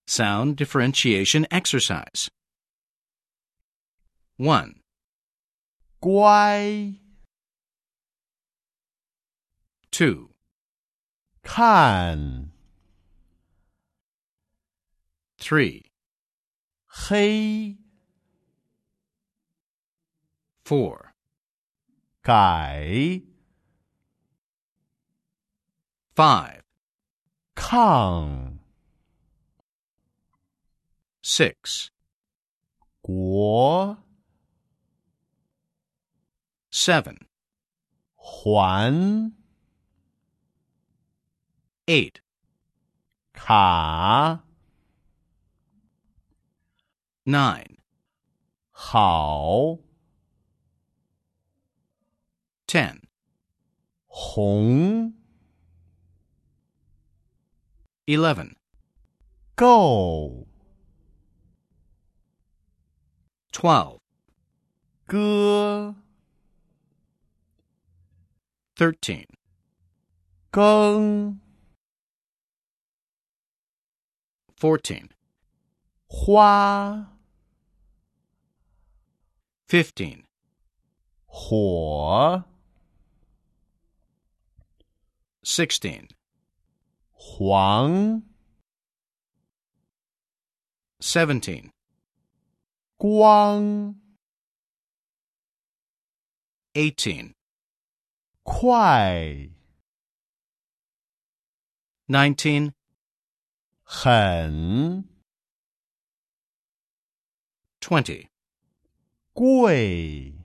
Sound differentiation exercise. 1, 乖， 2, 看， 3, 黑， 4, 改， 5, 抗， 6, 国， 7, 还， 8, 卡， 9, 好， 10, 红， 11, 够， 12, 歌， 13, 更， 14, 花， 15, 火， 16, 黄， 17, 光， 18, 快， 19, 很， 20. 贵。